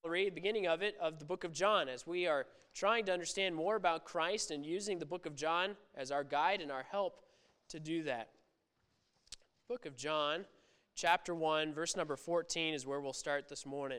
beginning of it, of the book of John, as we are trying to understand more about Christ and using the book of John as our guide and our help to do that. Book of John, chapter 1, verse number 14 is where we'll start this morning.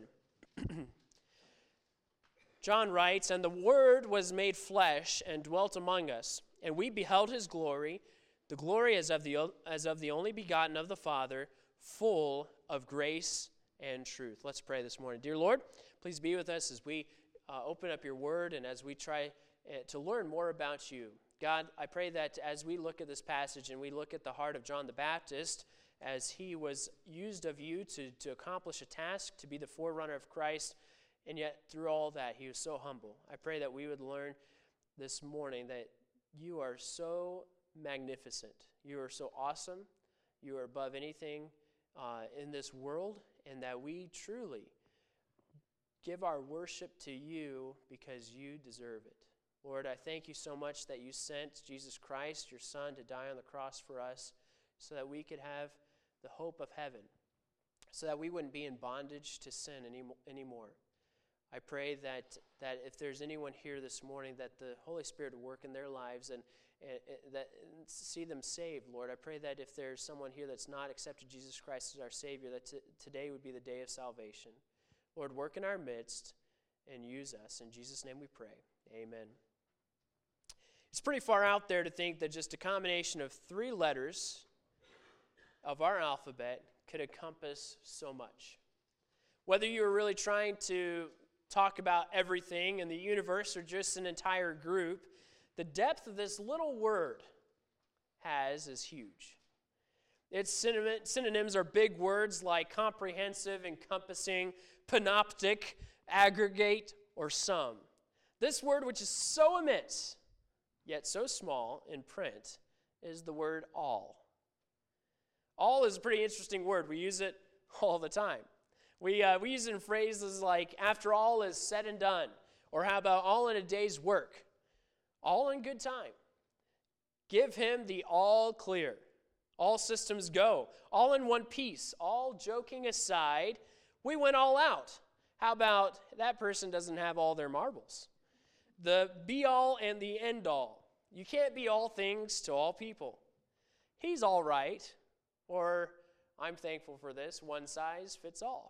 John writes, "And the Word was made flesh and dwelt among us, and we beheld his glory, the glory as of the only begotten of the Father, full of grace and truth." Let's pray this morning. Dear Lord, please be with us as we open up your word and as we try to learn more about you. God, I pray that as we look at this passage and we look at the heart of John the Baptist, as he was used of you to accomplish a task, to be the forerunner of Christ, and yet through all that he was so humble. I pray that we would learn this morning that you are so magnificent. You are so awesome. You are above anything in this world, and that we truly give our worship to you because you deserve it. Lord, I thank you so much that you sent Jesus Christ, your Son, to die on the cross for us so that we could have the hope of heaven, so that we wouldn't be in bondage to sin anymore. I pray that if there's anyone here this morning, that the Holy Spirit would work in their lives and that see them saved, Lord. I pray that if there's someone here that's not accepted Jesus Christ as our Savior, that today would be the day of salvation. Lord, work in our midst and use us. In Jesus' name we pray. Amen. It's pretty far out there to think that just a combination of 3 letters of our alphabet could encompass so much. Whether you were really trying to talk about everything in the universe or just an entire group, the depth of this little word is huge. Its synonyms are big words like comprehensive, encompassing, panoptic, aggregate, or sum. This word, which is so immense, yet so small in print, is the word all. All is a pretty interesting word. We use it all the time. We use it in phrases like, after all is said and done, or how about all in a day's work, all in good time. Give him the all clear, all systems go, all in one piece, all joking aside, we went all out. How about that person doesn't have all their marbles? The be-all and the end-all. You can't be all things to all people. He's all right, or I'm thankful for this, one size fits all.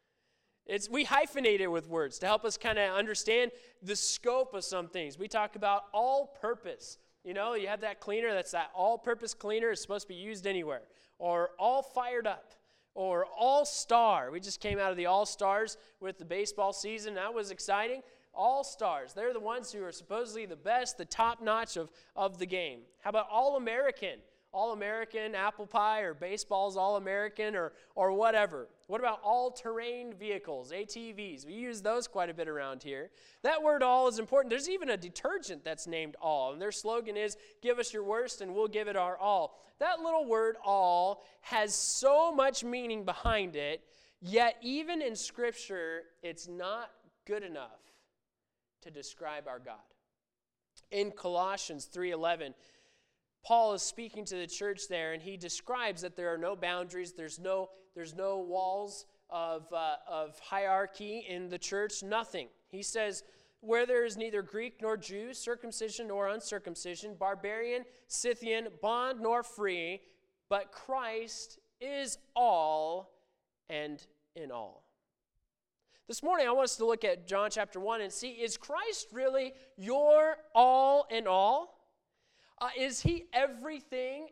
We hyphenate it with words to help us kind of understand the scope of some things. We talk about all-purpose. You know, you have that cleaner, that's that all-purpose cleaner. It's supposed to be used anywhere. Or all fired up. Or all-star. We just came out of the all-stars with the baseball season. That was exciting. All-stars. They're the ones who are supposedly the best, the top-notch of the game. How about all-American? All-American apple pie or baseball's all-American or whatever. What about all-terrain vehicles, ATVs? We use those quite a bit around here. That word all is important. There's even a detergent that's named all, and their slogan is, give us your worst and we'll give it our all. That little word all has so much meaning behind it, yet even in Scripture, it's not good enough to describe our God. In Colossians 3:11, Paul is speaking to the church there, and he describes that there are no boundaries, there's no walls of hierarchy in the church, nothing. He says, where there is neither Greek nor Jew, circumcision nor uncircumcision, barbarian, Scythian, bond nor free, but Christ is all and in all. This morning I want us to look at John chapter 1 and see, is Christ really your all in all? Is he everything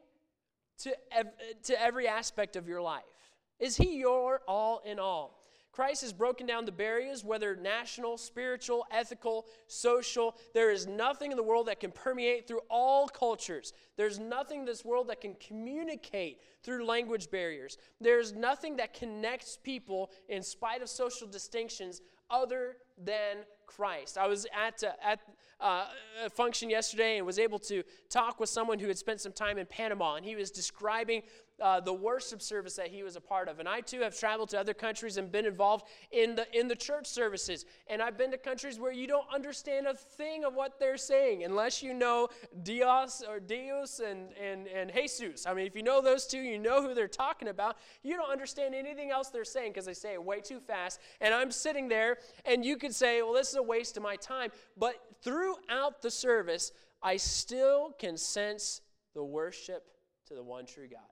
to every aspect of your life? Is he your all in all? Christ has broken down the barriers, whether national, spiritual, ethical, social. There is nothing in the world that can permeate through all cultures. There's nothing in this world that can communicate through language barriers. There's nothing that connects people in spite of social distinctions other than Christ. I was at a function yesterday and was able to talk with someone who had spent some time in Panama, and he was describing the worship service that he was a part of. And I too have traveled to other countries and been involved in the church services. And I've been to countries where you don't understand a thing of what they're saying unless you know Dios and Jesus. I mean, if you know those two, you know who they're talking about. You don't understand anything else they're saying because they say it way too fast. And I'm sitting there, and you could say, well, this is a waste of my time. But throughout the service, I still can sense the worship to the one true God.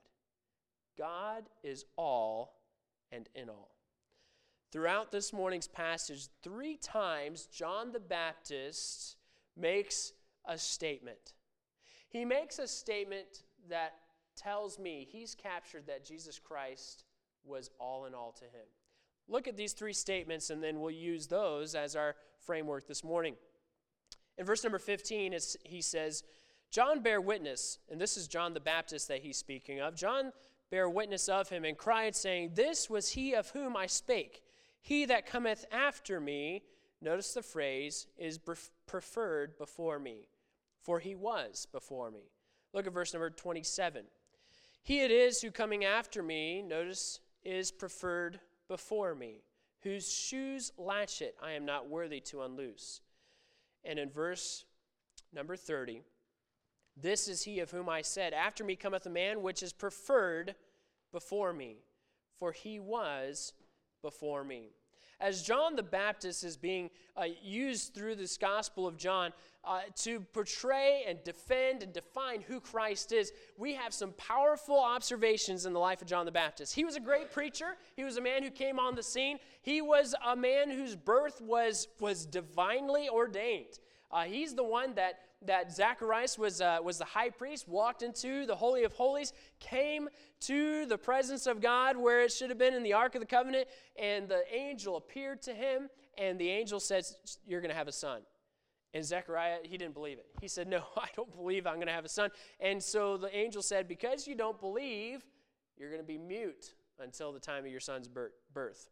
God is all and in all. Throughout this morning's passage, 3 times John the Baptist makes a statement. He makes a statement that tells me he's captured that Jesus Christ was all in all to him. Look at these 3 statements, and then we'll use those as our framework this morning. In verse number 15, he says, John bare witness, and this is John the Baptist that he's speaking of. John bare witness of him and cried, saying, This was he of whom I spake. He that cometh after me, notice the phrase, is preferred before me, for he was before me. Look at verse number 27. He it is who coming after me, notice, is preferred before me, whose shoes latchet I am not worthy to unloose. And in verse number 30, This is he of whom I said, After me cometh a man which is preferred before me, for he was before me. As John the Baptist is being used through this Gospel of John to portray and defend and define who Christ is, we have some powerful observations in the life of John the Baptist. He was a great preacher. He was a man who came on the scene. He was a man whose birth was divinely ordained. He's the one that Zacharias was the high priest, walked into the Holy of Holies, came to the presence of God where it should have been in the Ark of the Covenant, and the angel appeared to him, and the angel says, You're going to have a son. And Zechariah, he didn't believe it. He said, No, I don't believe I'm going to have a son. And so the angel said, Because you don't believe, you're going to be mute until the time of your son's birth.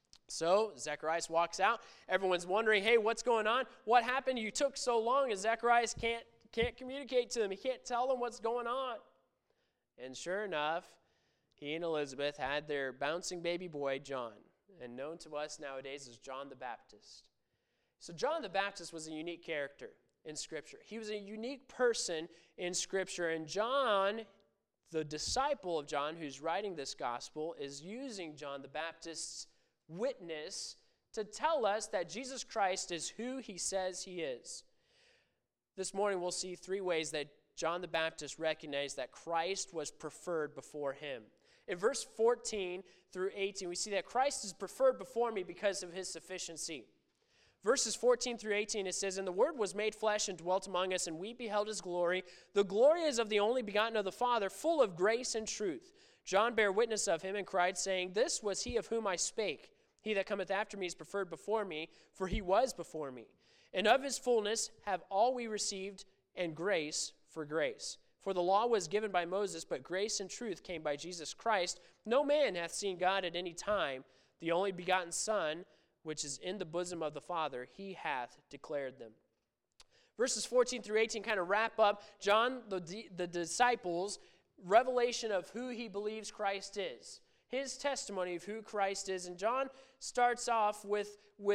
So Zacharias walks out. Everyone's wondering, hey, what's going on? What happened? You took so long, and Zacharias can't communicate to them. He can't tell them what's going on. And sure enough, he and Elizabeth had their bouncing baby boy, John, and known to us nowadays as John the Baptist. So John the Baptist was a unique character in Scripture. He was a unique person in Scripture, and John, the disciple of John who's writing this gospel, is using John the Baptist's witness to tell us that Jesus Christ is who he says he is. This morning we'll see 3 ways that John the Baptist recognized that Christ was preferred before him. In verse 14 through 18, we see that Christ is preferred before me because of his sufficiency. Verses 14 through 18, it says, And the Word was made flesh and dwelt among us, and we beheld his glory. The glory is of the only begotten of the Father, full of grace and truth. John bare witness of him and cried, saying, This was he of whom I spake. He that cometh after me is preferred before me, for he was before me. And of his fullness have all we received, and grace for grace. For the law was given by Moses, but grace and truth came by Jesus Christ. No man hath seen God at any time. The only begotten Son, which is in the bosom of the Father, he hath declared them. Verses 14 through 18 kind of wrap up John, the disciples' revelation of who he believes Christ is. His testimony of who Christ is. And John starts off with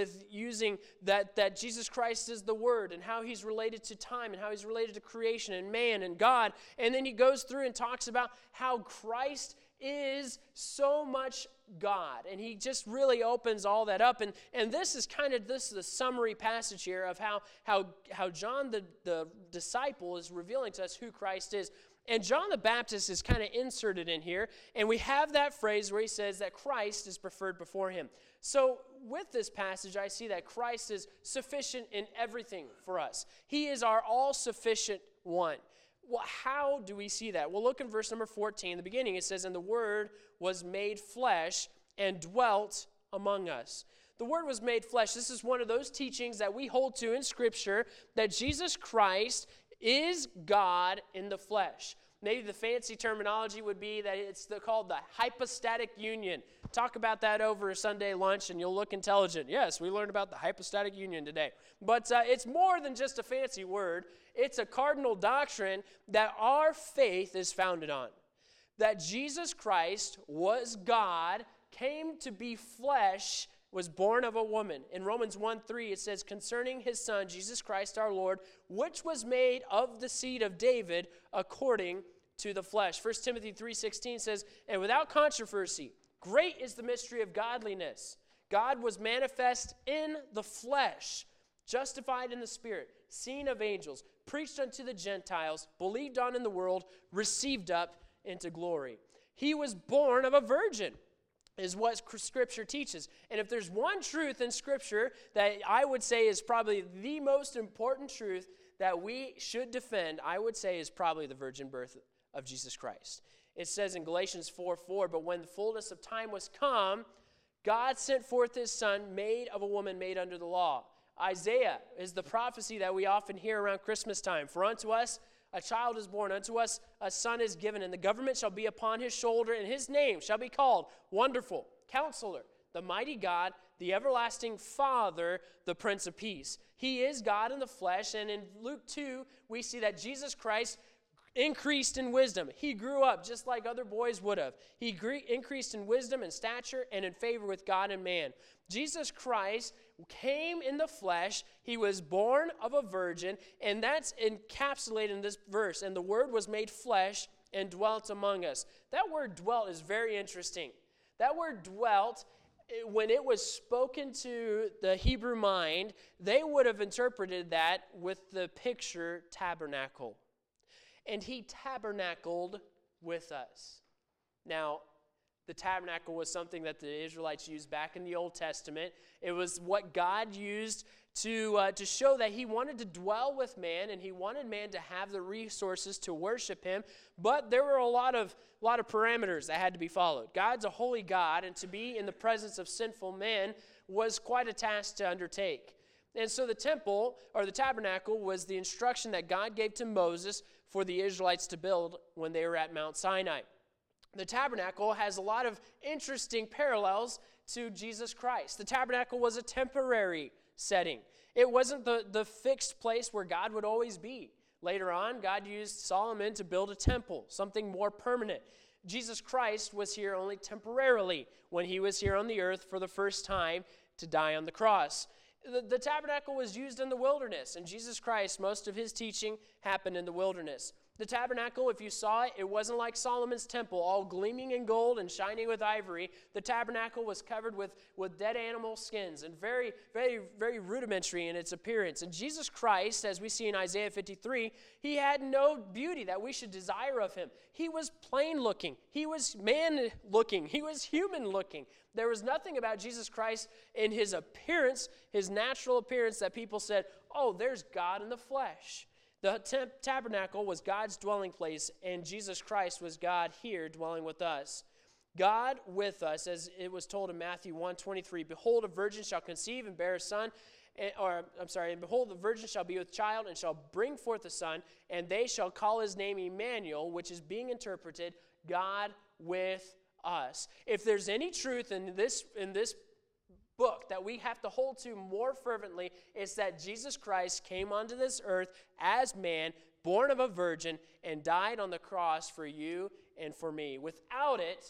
using that Jesus Christ is the Word and how he's related to time and how he's related to creation and man and God. And then he goes through and talks about how Christ is so much God. And he just really opens all that up. And this is the summary passage here of how John the disciple is revealing to us who Christ is. And John the Baptist is kind of inserted in here, and we have that phrase where he says that Christ is preferred before him. So with this passage, I see that Christ is sufficient in everything for us. He is our all-sufficient one. Well, how do we see that? Well, look in verse number 14. In the beginning, it says, And the Word was made flesh and dwelt among us. The Word was made flesh. This is one of those teachings that we hold to in Scripture, that Jesus Christ is God in the flesh. Maybe the fancy terminology would be that it's called the hypostatic union. Talk about that over a Sunday lunch and you'll look intelligent. Yes, we learned about the hypostatic union today. But it's more than just a fancy word. It's a cardinal doctrine that our faith is founded on. That Jesus Christ was God, came to be flesh, was born of a woman. In Romans 1:3 it says, concerning his son, Jesus Christ our Lord, which was made of the seed of David according to the flesh. 1 Timothy 3:16 says, and without controversy, great is the mystery of godliness. God was manifest in the flesh, justified in the spirit, seen of angels, preached unto the Gentiles, believed on in the world, received up into glory. He was born of a virgin, is what Scripture teaches. And if there's one truth in Scripture that I would say is probably the most important truth that we should defend, I would say is probably the virgin birth of Jesus Christ. It says in Galatians 4:4, but when the fullness of time was come, God sent forth his son, made of a woman made under the law. Isaiah is the prophecy that we often hear around Christmas time. For unto us a child is born, unto us a son is given, and the government shall be upon his shoulder, and his name shall be called Wonderful, Counselor, the Mighty God, the Everlasting Father, the Prince of Peace. He is God in the flesh, and in Luke 2, we see that Jesus Christ increased in wisdom. He grew up just like other boys would have. He increased in wisdom and stature and in favor with God and man. Jesus Christ came in the flesh. He was born of a virgin, and that's encapsulated in this verse. And the Word was made flesh and dwelt among us. That word dwelt is very interesting. That word dwelt, when it was spoken to the Hebrew mind, they would have interpreted that with the picture tabernacle. And he tabernacled with us. Now, the tabernacle was something that the Israelites used back in the Old Testament. It was what God used to show that he wanted to dwell with man, and he wanted man to have the resources to worship him. But there were a lot of parameters that had to be followed. God's a holy God, and to be in the presence of sinful men was quite a task to undertake. And so the temple, or the tabernacle, was the instruction that God gave to Moses for the Israelites to build when they were at Mount Sinai. The tabernacle has a lot of interesting parallels to Jesus Christ. The tabernacle was a temporary setting. It wasn't the fixed place where God would always be. Later on, God used Solomon to build a temple, something more permanent. Jesus Christ was here only temporarily when he was here on the earth for the first time to die on the cross. The tabernacle was used in the wilderness, and Jesus Christ, most of his teaching happened in the wilderness. The tabernacle, if you saw it, it wasn't like Solomon's temple, all gleaming in gold and shining with ivory. The tabernacle was covered with dead animal skins and very, very, very rudimentary in its appearance. And Jesus Christ, as we see in Isaiah 53, he had no beauty that we should desire of him. He was plain looking. He was man looking. He was human looking. There was nothing about Jesus Christ in his appearance, his natural appearance, that people said, oh, there's God in the flesh. The tabernacle was God's dwelling place, and Jesus Christ was God here dwelling with us. God with us, as it was told in Matthew 1:23, behold, a virgin shall conceive and bear a son, and behold, the virgin shall be with child and shall bring forth a son, and they shall call his name Emmanuel, which is being interpreted, God with us. If there's any truth in this book that we have to hold to more fervently, is that Jesus Christ came onto this earth as man, born of a virgin, and died on the cross for you and for me. Without it,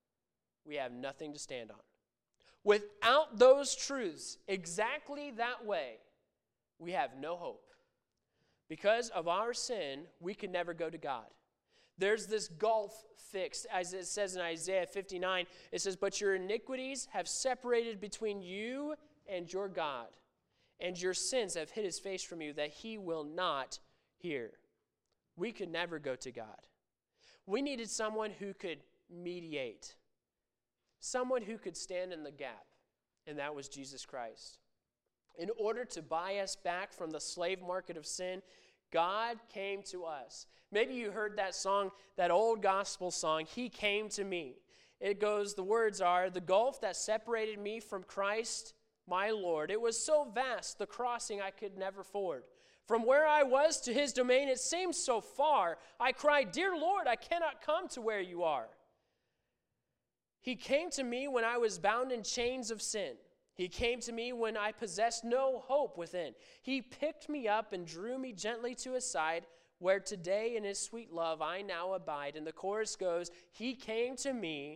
we have nothing to stand on. Without those truths exactly that way, we have no hope. Because of our sin, we can never go to God. There's this gulf fixed, as it says in Isaiah 59. It says, but your iniquities have separated between you and your God, and your sins have hid his face from you, that he will not hear. We could never go to God. We needed someone who could mediate, someone who could stand in the gap, and that was Jesus Christ. In order to buy us back from the slave market of sin, God came to us. Maybe you heard that song, that old gospel song, He Came to Me. It goes, the words are, the gulf that separated me from Christ, my Lord. It was so vast, the crossing I could never ford. From where I was to his domain, it seemed so far. I cried, dear Lord, I cannot come to where you are. He came to me when I was bound in chains of sin. He came to me when I possessed no hope within. He picked me up and drew me gently to his side, where today in his sweet love I now abide. And the chorus goes, he came to me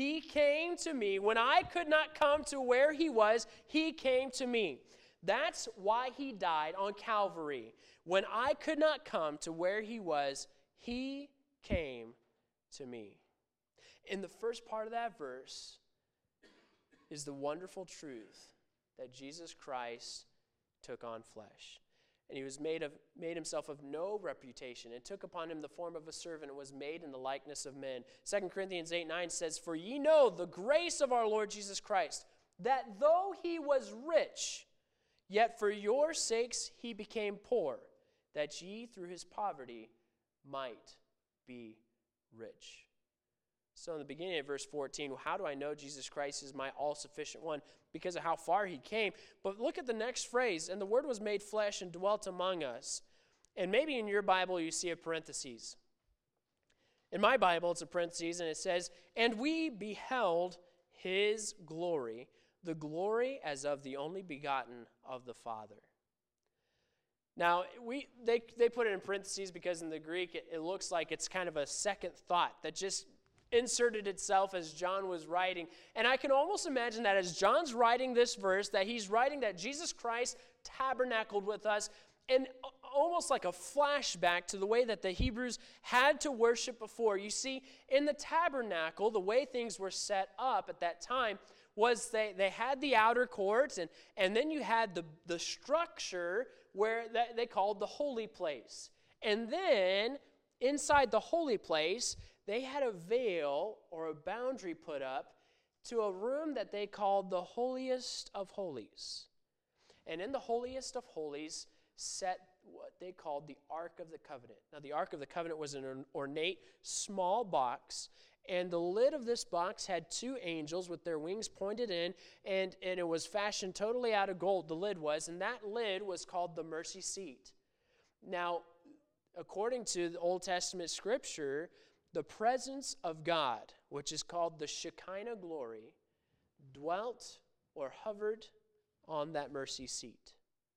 when I could not come to where he was. He came to me. That's why he died on Calvary. When I could not come to where he was, he came to me. In the first part of that verse is the wonderful truth that Jesus Christ took on flesh. And he was made himself of no reputation, and took upon him the form of a servant, and was made in the likeness of men. 2 Corinthians 8:9 says, for ye know the grace of our Lord Jesus Christ, that though he was rich, yet for your sakes he became poor, that ye through his poverty might be rich. So in the beginning of verse 14, how do I know Jesus Christ is my all-sufficient one? Because of how far he came. But look at the next phrase, and the word was made flesh and dwelt among us. And maybe in your Bible you see a parenthesis. In my Bible it's a parenthesis, and it says, and we beheld his glory, the glory as of the only begotten of the Father. Now, they put it in parentheses because in the Greek it looks like it's kind of a second thought that just inserted itself as John was writing. And I can almost imagine that as John's writing this verse, that he's writing that Jesus Christ tabernacled with us, and almost like a flashback to the way that the Hebrews had to worship before. You see, in the tabernacle, the way things were set up at that time was they had the outer courts, and then you had the structure where they called the holy place. And then inside the holy place, they had a veil or a boundary put up to a room that they called the holiest of holies. And in the holiest of holies set what they called the Ark of the Covenant. Now, the Ark of the Covenant was an ornate small box, and the lid of this box had two angels with their wings pointed in, and it was fashioned totally out of gold, the lid was, and that lid was called the mercy seat. Now, according to the Old Testament scripture, the presence of God, which is called the Shekinah glory, dwelt or hovered on that mercy seat.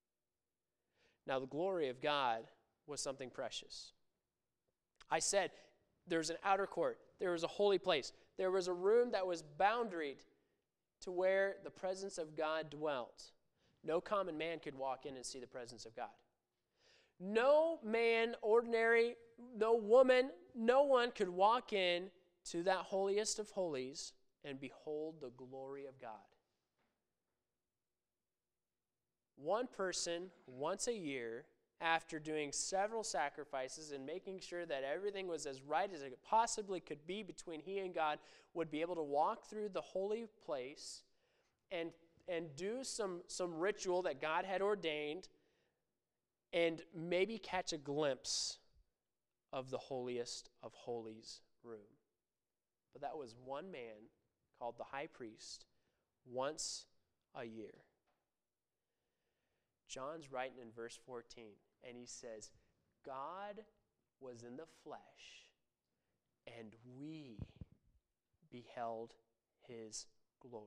Now, the glory of God was something precious. I said there's an outer court, there was a holy place, there was a room that was boundaried to where the presence of God dwelt. No common man could walk in and see the presence of God. No man, ordinary, no woman, no one could walk in to that holiest of holies and behold the glory of God. One person, once a year, after doing several sacrifices and making sure that everything was as right as it possibly could be between he and God, would be able to walk through the holy place and do some ritual that God had ordained, and maybe catch a glimpse of the holiest of holies room. But that was one man called the high priest once a year. John's writing in verse 14, and he says, God was in the flesh, and we beheld his glory.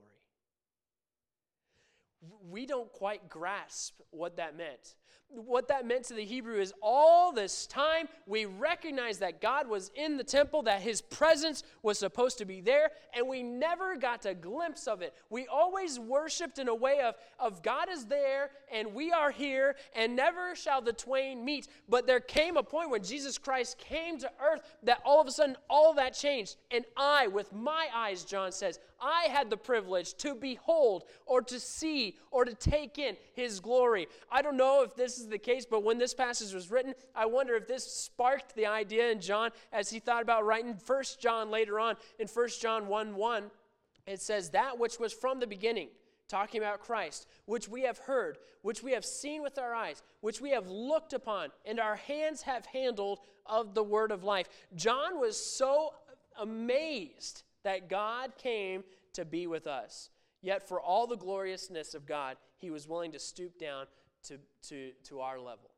We don't quite grasp what that meant. What that meant to the Hebrew is all this time we recognized that God was in the temple, that his presence was supposed to be there, and we never got a glimpse of it. We always worshiped in a way of God is there and we are here, and never shall the twain meet. But there came a point when Jesus Christ came to earth that all of a sudden all that changed. And I, with my eyes, John says, I had the privilege to behold or to see or to take in his glory. I don't know if this is the case, but when this passage was written, I wonder if this sparked the idea in John as he thought about writing 1 John later on. In 1 John 1:1, it says, that which was from the beginning, talking about Christ, which we have heard, which we have seen with our eyes, which we have looked upon, and our hands have handled of the word of life. John was so amazed that God came to be with us. Yet for all the gloriousness of God, he was willing to stoop down to our level.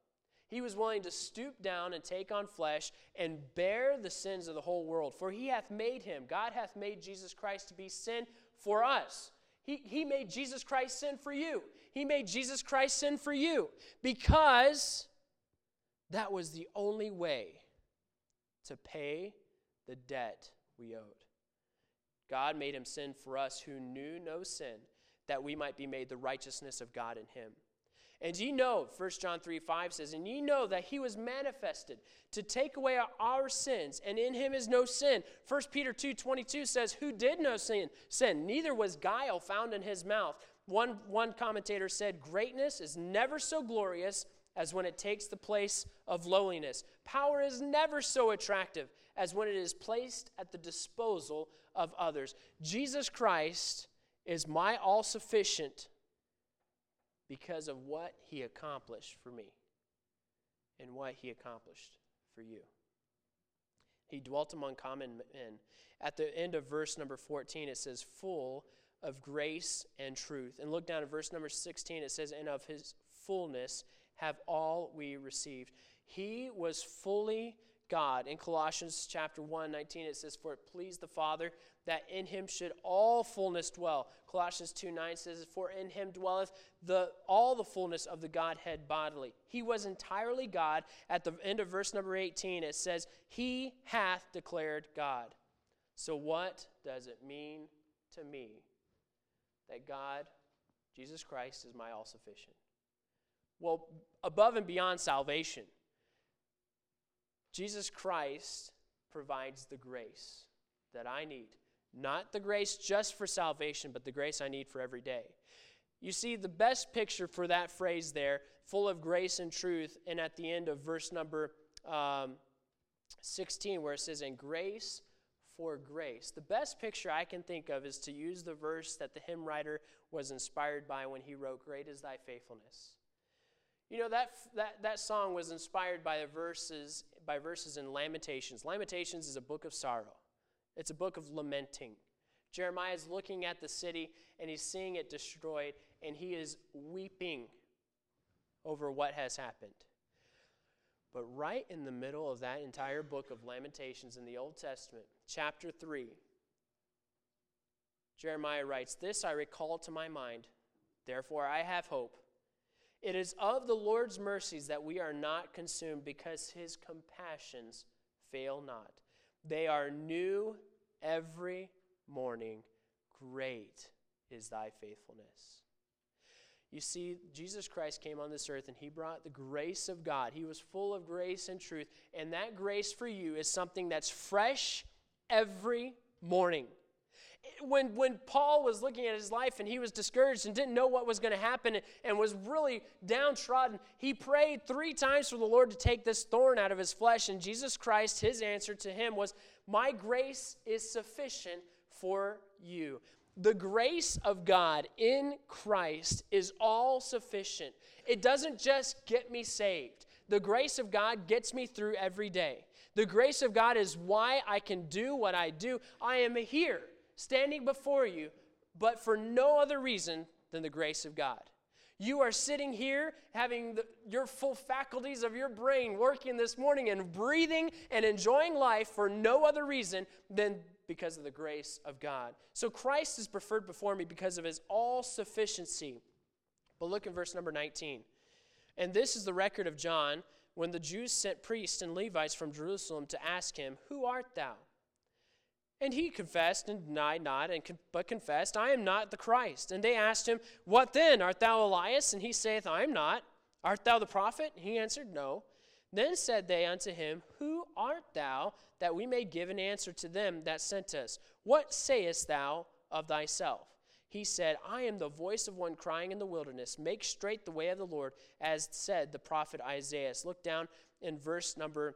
He was willing to stoop down and take on flesh and bear the sins of the whole world. For he hath made him, God hath made Jesus Christ to be sin for us. He made Jesus Christ sin for you. He made Jesus Christ sin for you because that was the only way to pay the debt we owed. God made him sin for us who knew no sin, that we might be made the righteousness of God in him. And ye know, 1 John 3:5 says, and ye know that he was manifested to take away our sins, and in him is no sin. 1 Peter 2:22 says, who did no sin? Neither was guile found in his mouth. One commentator said, greatness is never so glorious as when it takes the place of lowliness. Power is never so attractive as when it is placed at the disposal of others. Jesus Christ is my all-sufficient because of what he accomplished for me and what he accomplished for you. He dwelt among common men. At the end of verse number 14, it says, full of grace and truth. And look down at verse number 16, it says, and of his fullness have all we received. He was fully God. In Colossians chapter 1:19, it says, for it pleased the Father that in him should all fullness dwell. Colossians 2:9 says, for in him dwelleth all the fullness of the Godhead bodily. He was entirely God. At the end of verse number 18, it says, he hath declared God. So what does it mean to me that God, Jesus Christ, is my all-sufficient? Well, above and beyond salvation, Jesus Christ provides the grace that I need. Not the grace just for salvation, but the grace I need for every day. You see, the best picture for that phrase there, full of grace and truth, and at the end of verse number 16, where it says, and grace for grace. The best picture I can think of is to use the verse that the hymn writer was inspired by when he wrote, great is thy faithfulness. You know, that song was inspired by verses in Lamentations. Lamentations is a book of sorrow. It's a book of lamenting. Jeremiah is looking at the city, and he's seeing it destroyed, and he is weeping over what has happened. But right in the middle of that entire book of Lamentations in the Old Testament, chapter 3, Jeremiah writes, this I recall to my mind, therefore I have hope. It is of the Lord's mercies that we are not consumed, because his compassions fail not. They are new every morning. Great is thy faithfulness. You see, Jesus Christ came on this earth and he brought the grace of God. He was full of grace and truth. And that grace for you is something that's fresh every morning. When Paul was looking at his life and he was discouraged and didn't know what was going to happen and was really downtrodden, he prayed 3 times for the Lord to take this thorn out of his flesh. And Jesus Christ, his answer to him was, my grace is sufficient for you. The grace of God in Christ is all sufficient. It doesn't just get me saved. The grace of God gets me through every day. The grace of God is why I can do what I do. I am here, standing before you, but for no other reason than the grace of God. You are sitting here having your full faculties of your brain working this morning and breathing and enjoying life for no other reason than because of the grace of God. So Christ is preferred before me because of his all-sufficiency. But look at verse number 19. And this is the record of John when the Jews sent priests and Levites from Jerusalem to ask him, who art thou? And he confessed and denied not, but confessed, I am not the Christ. And they asked him, what then? Art thou Elias? And he saith, I am not. Art thou the prophet? And he answered, no. Then said they unto him, who art thou, that we may give an answer to them that sent us? What sayest thou of thyself? He said, I am the voice of one crying in the wilderness, make straight the way of the Lord, as said the prophet Isaiah. Look down in verse number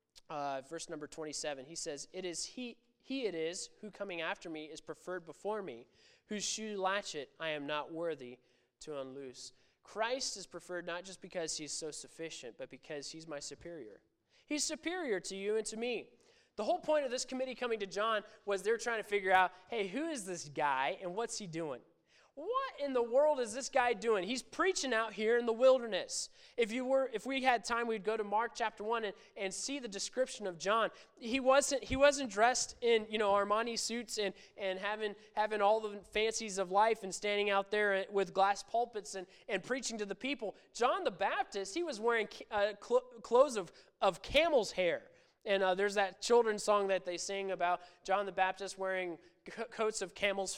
27. He says, it is he it is who coming after me is preferred before me, whose shoe latchet I am not worthy to unloose. Christ is preferred not just because he's so sufficient, but because he's my superior. He's superior to you and to me. The whole point of this committee coming to John was they're trying to figure out, hey, who is this guy and what's he doing? what in the world is this guy doing? He's preaching out here in the wilderness. If we had time, we'd go to Mark chapter 1 and see the description of John. He wasn't dressed in, Armani suits and having all the fancies of life and standing out there with glass pulpits and preaching to the people. John the Baptist, he was wearing clothes of camel's hair. And there's that children's song that they sing about John the Baptist wearing coats of camel's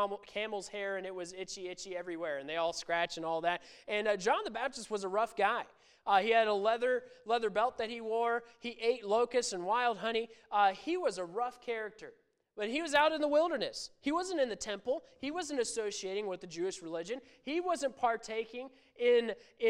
hair, and it was itchy everywhere, and they all scratch and all that. And John the Baptist was a rough guy. He had a leather belt that he wore. He ate locusts and wild honey. He was a rough character. But he was out in the wilderness. He wasn't in the temple. He wasn't associating with the Jewish religion. He wasn't partaking in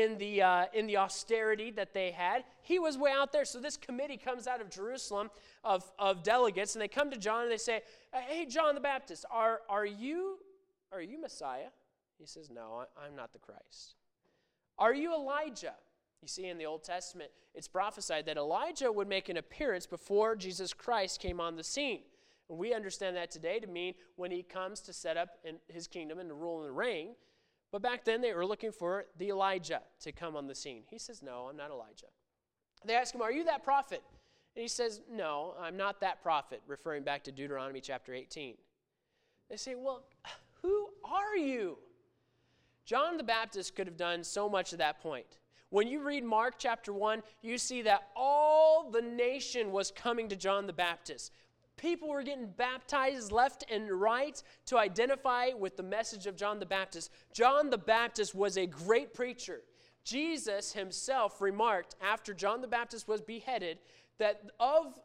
the austerity that they had. He was way out there. So this committee comes out of Jerusalem of delegates, and they come to John and they say, "Hey, John the Baptist, are you Messiah?" He says, "No, I'm not the Christ." "Are you Elijah?" You see, in the Old Testament, it's prophesied that Elijah would make an appearance before Jesus Christ came on the scene. And we understand that today to mean when he comes to set up in his kingdom and to rule and reign. But back then they were looking for the Elijah to come on the scene. He says, "No, I'm not Elijah." They ask him, "Are you that prophet?" And he says, "No, I'm not that prophet," referring back to Deuteronomy chapter 18. They say, "Well, who are you?" John the Baptist could have done so much at that point. When you read Mark chapter 1, you see that all the nation was coming to John the Baptist. People were getting baptized left and right to identify with the message of John the Baptist. John the Baptist was a great preacher. Jesus himself remarked after John the Baptist was beheaded that of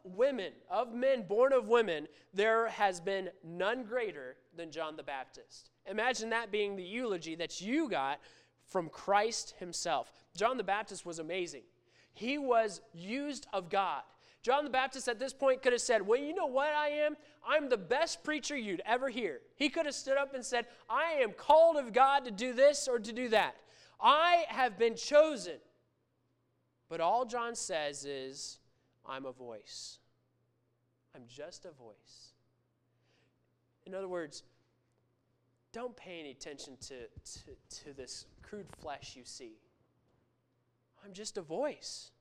men born of women, there has been none greater than John the Baptist. Imagine that being the eulogy that you got from Christ himself. John the Baptist was amazing. He was used of God. John the Baptist at this point could have said, "Well, you know what I am? I'm the best preacher you'd ever hear." He could have stood up and said, "I am called of God to do this or to do that. I have been chosen." But all John says is, "I'm a voice. I'm just a voice." In other words, don't pay any attention to this crude flesh you see. I'm just a voice.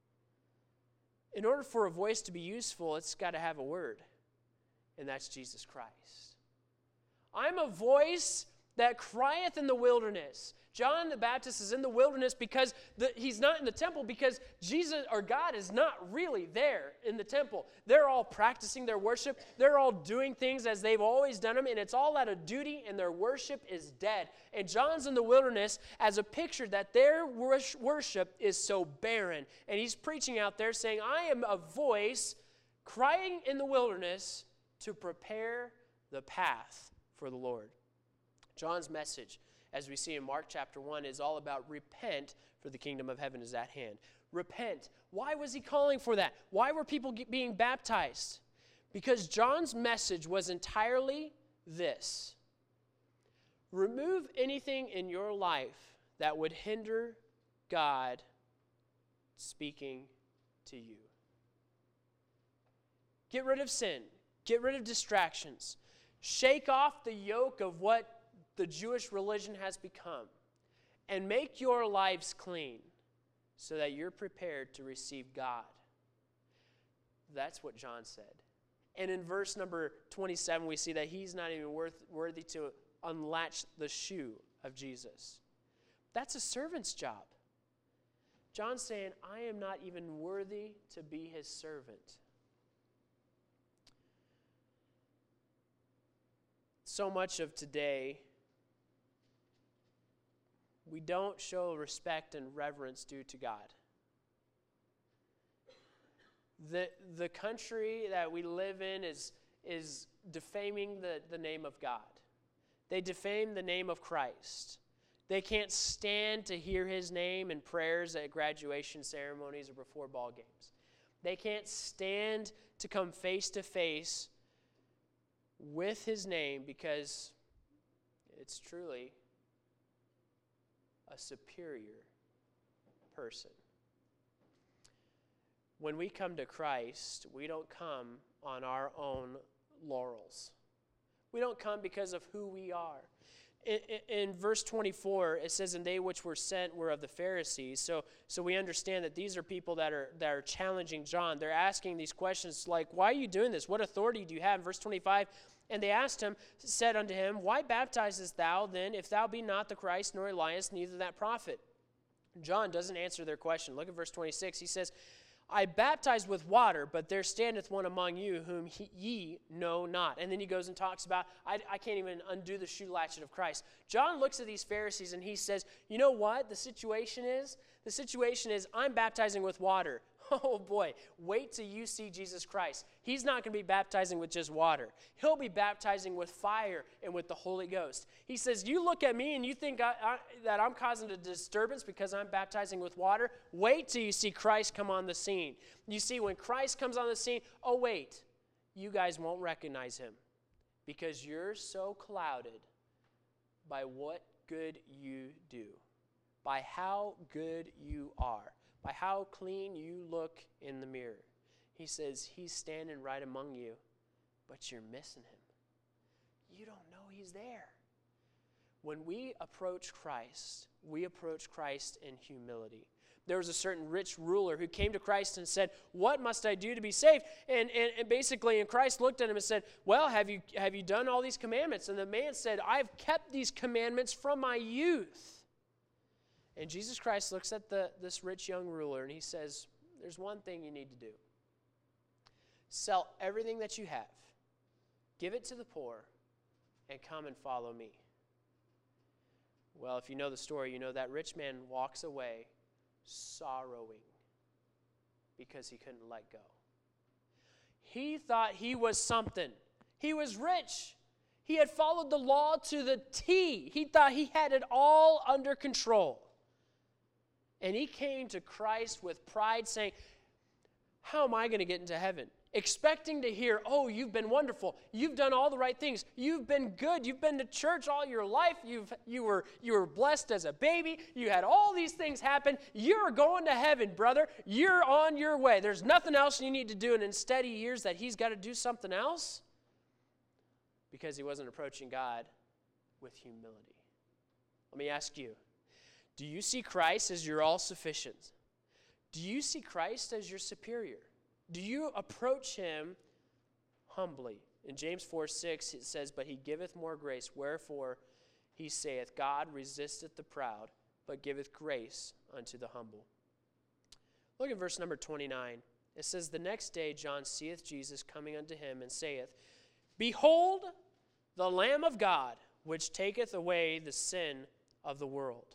In order for a voice to be useful, it's got to have a word, and that's Jesus Christ. I'm a voice that crieth in the wilderness. John the Baptist is in the wilderness because he's not in the temple because Jesus or God is not really there in the temple. They're all practicing their worship. They're all doing things as they've always done them, and it's all out of duty, and their worship is dead. And John's in the wilderness as a picture that their worship is so barren. And he's preaching out there saying, "I am a voice crying in the wilderness to prepare the path for the Lord." John's message, as we see in Mark chapter 1, is all about repent, for the kingdom of heaven is at hand. Repent. Why was he calling for that? Why were people being baptized? Because John's message was entirely this: remove anything in your life that would hinder God speaking to you. Get rid of sin. Get rid of distractions. Shake off the yoke of what the Jewish religion has become, and make your lives clean so that you're prepared to receive God. That's what John said. And in verse number 27, we see that he's not even worthy to unlatch the shoe of Jesus. That's a servant's job. John's saying, "I am not even worthy to be his servant." So much of today, we don't show respect and reverence due to God. The country that we live in is defaming the name of God. They defame the name of Christ. They can't stand to hear his name in prayers at graduation ceremonies or before ball games. They can't stand to come face to face with his name because it's truly a superior person. When we come to Christ, we don't come on our own laurels. We don't come because of who we are. in verse 24, it says, "And they which were sent were of the Pharisees." So we understand that these are people that are challenging John. They're asking these questions like, "Why are you doing this? What authority do you have?" In verse 25, "And they asked him, said unto him, Why baptizest thou then, if thou be not the Christ, nor Elias, neither that prophet?" John doesn't answer their question. Look at verse 26. He says, "I baptize with water, but there standeth one among you whom ye know not." And then he goes and talks about, I can't even undo the shoe latchet of Christ. John looks at these Pharisees and he says, "You know what the situation is? The situation is I'm baptizing with water." Oh boy, wait till you see Jesus Christ. He's not going to be baptizing with just water. He'll be baptizing with fire and with the Holy Ghost. He says, you look at me and you think that I'm causing a disturbance because I'm baptizing with water. Wait till you see Christ come on the scene. You see, when Christ comes on the scene, oh wait, you guys won't recognize him because you're so clouded by what good you do, by how good you are, by how clean you look in the mirror. He says, he's standing right among you, but you're missing him. You don't know he's there. When we approach Christ in humility. There was a certain rich ruler who came to Christ and said, "What must I do to be saved?" And basically, and Christ looked at him and said, "Well, have you done all these commandments?" And the man said, "I've kept these commandments from my youth." And Jesus Christ looks at this rich young ruler and he says, "There's one thing you need to do. Sell everything that you have, give it to the poor, and come and follow me." Well, if you know the story, you know that rich man walks away sorrowing because he couldn't let go. He thought he was something. He was rich. He had followed the law to the T. He thought he had it all under control. And he came to Christ with pride saying, "How am I going to get into heaven?" Expecting to hear, "Oh, you've been wonderful. You've done all the right things. You've been good. You've been to church all your life. You were blessed as a baby. You had all these things happen. You're going to heaven, brother. You're on your way. There's nothing else you need to do." And instead he hears that he's got to do something else because he wasn't approaching God with humility. Let me ask you, do you see Christ as your all-sufficient? Do you see Christ as your superior? Do you approach him humbly? In James 4:6 it says, "But he giveth more grace, wherefore he saith, God resisteth the proud, but giveth grace unto the humble." Look at verse number 29. It says, "The next day John seeth Jesus coming unto him, and saith, Behold, the Lamb of God, which taketh away the sin of the world."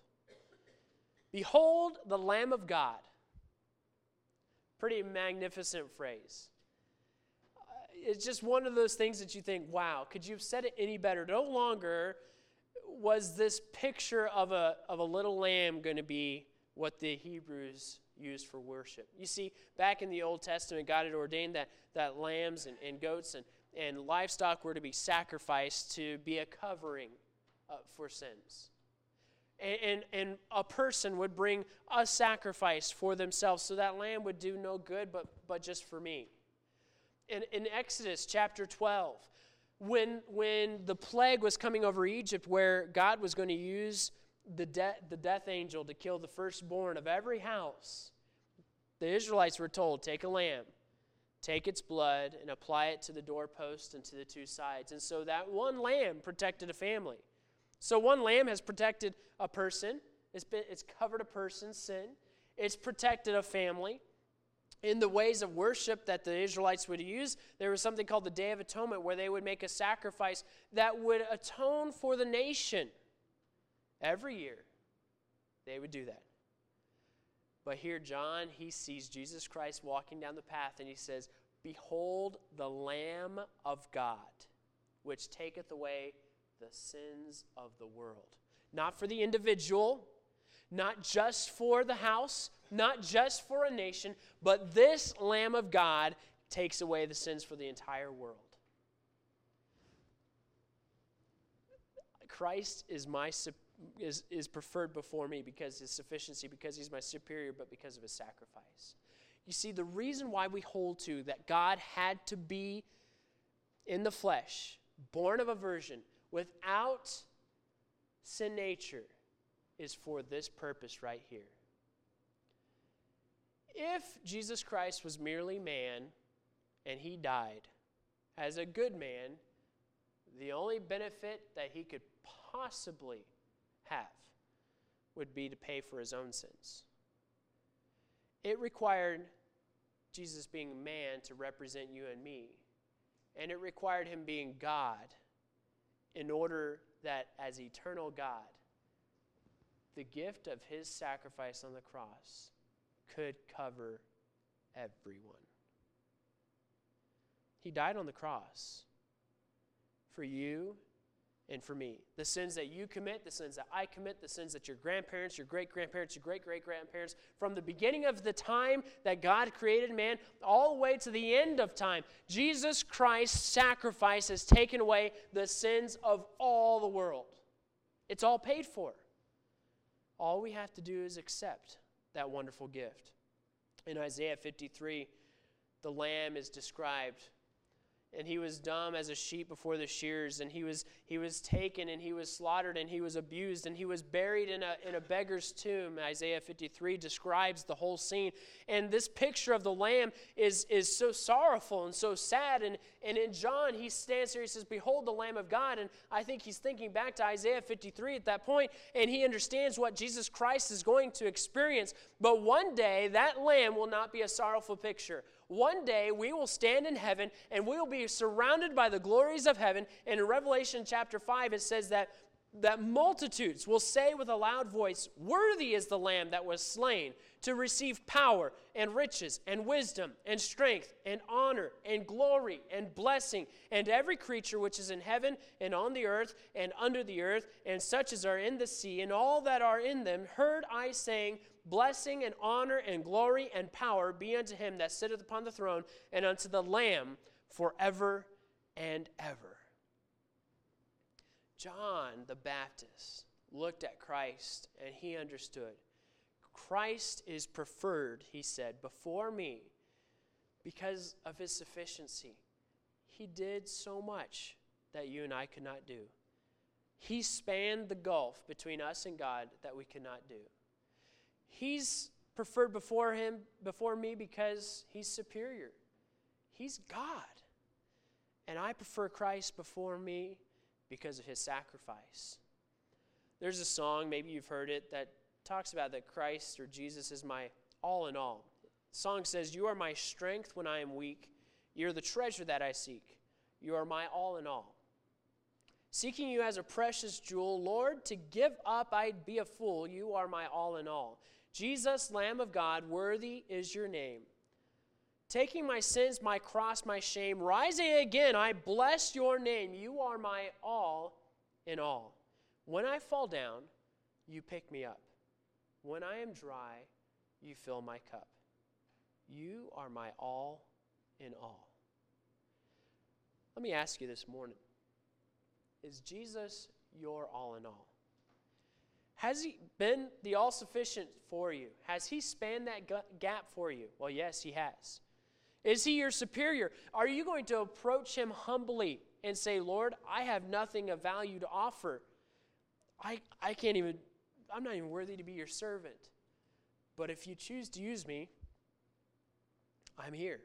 Behold the Lamb of God. Pretty magnificent phrase. It's just one of those things that you think, wow, could you have said it any better? No longer was this picture of a little lamb going to be what the Hebrews used for worship. You see, back in the Old Testament, God had ordained that lambs and goats and livestock were to be sacrificed to be a covering for sins. And a person would bring a sacrifice for themselves, so that lamb would do no good but just for me. In Exodus chapter 12, when the plague was coming over Egypt, where God was going to use the death angel to kill the firstborn of every house, the Israelites were told, take a lamb, take its blood, and apply it to the doorpost and to the two sides. And so that one lamb protected a family. So one lamb has protected a person. It's covered a person's sin. It's protected a family. In the ways of worship that the Israelites would use, there was something called the Day of Atonement, where they would make a sacrifice that would atone for the nation. Every year, they would do that. But here, John, he sees Jesus Christ walking down the path, and he says, "Behold the Lamb of God, which taketh away the sins of the world." Not for the individual, not just for the house, not just for a nation, but this Lamb of God takes away the sins for the entire world. Christ is preferred before me because his sufficiency, because he's my superior, but because of his sacrifice. You see, the reason why we hold to that God had to be in the flesh, born of a virgin, without sin nature is for this purpose right here. If Jesus Christ was merely man and he died as a good man, the only benefit that he could possibly have would be to pay for his own sins. It required Jesus being man to represent you and me, and it required him being God in order that as eternal God, the gift of his sacrifice on the cross could cover everyone. He died on the cross for you and for me. The sins that you commit, the sins that I commit, the sins that your grandparents, your great-grandparents, your great-great-grandparents, from the beginning of the time that God created man, all the way to the end of time, Jesus Christ's sacrifice has taken away the sins of all the world. It's all paid for. All we have to do is accept that wonderful gift. In Isaiah 53, the lamb is described. And he was dumb as a sheep before the shears, and he was taken, and he was slaughtered, and he was abused, and he was buried in a beggar's tomb. Isaiah 53 describes the whole scene. And this picture of the lamb is so sorrowful and so sad. And in John, he stands there, he says, "Behold the Lamb of God." And I think he's thinking back to Isaiah 53 at that point, and he understands what Jesus Christ is going to experience. But one day, that lamb will not be a sorrowful picture. One day we will stand in heaven and we will be surrounded by the glories of heaven. And in Revelation chapter 5 it says that multitudes will say with a loud voice, "Worthy is the Lamb that was slain to receive power and riches and wisdom and strength and honor and glory and blessing, and every creature which is in heaven and on the earth and under the earth, and such as are in the sea, and all that are in them, heard I saying, Blessing and honor and glory and power be unto him that sitteth upon the throne, and unto the Lamb forever and ever." John the Baptist looked at Christ and he understood. Christ is preferred, he said, before me because of his sufficiency. He did so much that you and I could not do. He spanned the gulf between us and God that we could not do. He's preferred before me because he's superior. He's God. And I prefer Christ before me because of his sacrifice. There's a song, maybe you've heard it, that talks about that Christ or Jesus is my all in all. The song says, "You are my strength when I am weak. You're the treasure that I seek. You are my all in all. Seeking you as a precious jewel, Lord, to give up I'd be a fool. You are my all in all. Jesus, Lamb of God, worthy is your name. Taking my sins, my cross, my shame, rising again, I bless your name. You are my all in all. When I fall down, you pick me up. When I am dry, you fill my cup. You are my all in all." Let me ask you this morning, is Jesus your all in all? Has he been the all-sufficient for you? Has he spanned that gap for you? Well, yes, he has. Is he your superior? Are you going to approach him humbly and say, "Lord, I have nothing of value to offer. I'm not even worthy to be your servant. But if you choose to use me, I'm here."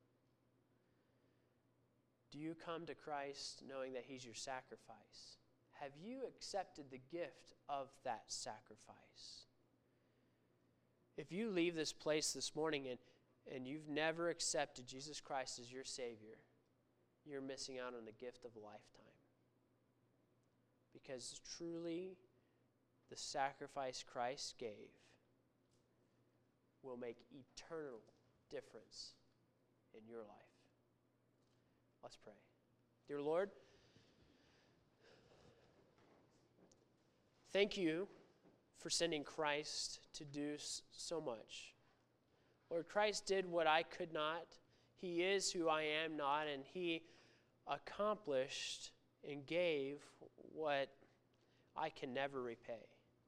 Do you come to Christ knowing that he's your sacrifice? Have you accepted the gift of that sacrifice? If you leave this place this morning and you've never accepted Jesus Christ as your Savior, you're missing out on the gift of a lifetime. Because truly, the sacrifice Christ gave will make eternal difference in your life. Let's pray. Dear Lord, thank you for sending Christ to do so much. Lord, Christ did what I could not. He is who I am not, and he accomplished and gave what I can never repay.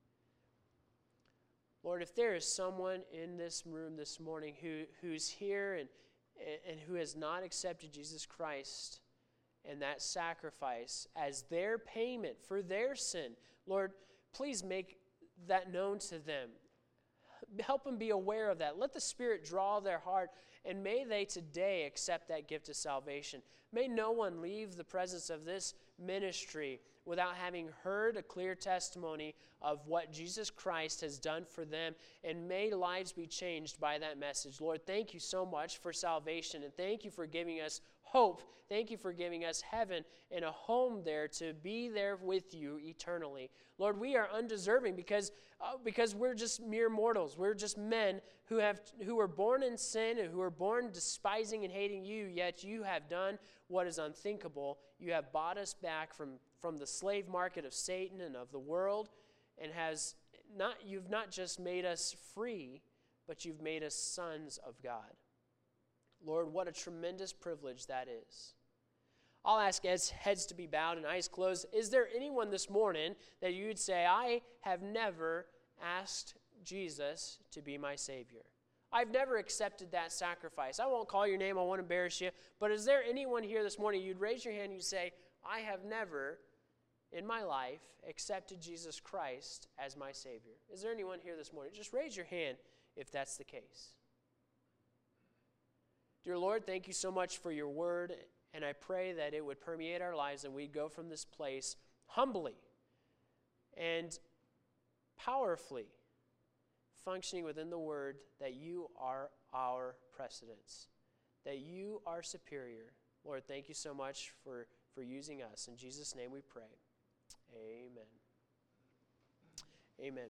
Lord, if there is someone in this room this morning who's here and who has not accepted Jesus Christ and that sacrifice as their payment for their sin. Lord, please make that known to them. Help them be aware of that. Let the Spirit draw their heart, and may they today accept that gift of salvation. May no one leave the presence of this ministry without having heard a clear testimony of what Jesus Christ has done for them, and may lives be changed by that message. Lord, thank you so much for salvation, and thank you for giving us hope. Thank you for giving us heaven and a home there to be there with you eternally. Lord, we are undeserving because we're just mere mortals. We're just men who were born in sin and who were born despising and hating you, yet you have done what is unthinkable. You have bought us back from the slave market of Satan and of the world, and you've not just made us free, but you've made us sons of God. Lord, what a tremendous privilege that is. I'll ask as heads to be bowed and eyes closed. Is there anyone this morning that you would say, I have never asked Jesus to be my Savior? I've never accepted that sacrifice. I won't call your name, I won't embarrass you, but is there anyone here this morning, you'd raise your hand and you'd say, I have never in my life accepted Jesus Christ as my Savior? Is there anyone here this morning? Just raise your hand if that's the case. Dear Lord, thank you so much for your word, and I pray that it would permeate our lives and we'd go from this place humbly and powerfully functioning within the word that you are our precedence, that you are superior. Lord, thank you so much for using us. In Jesus' name we pray. Amen. Amen.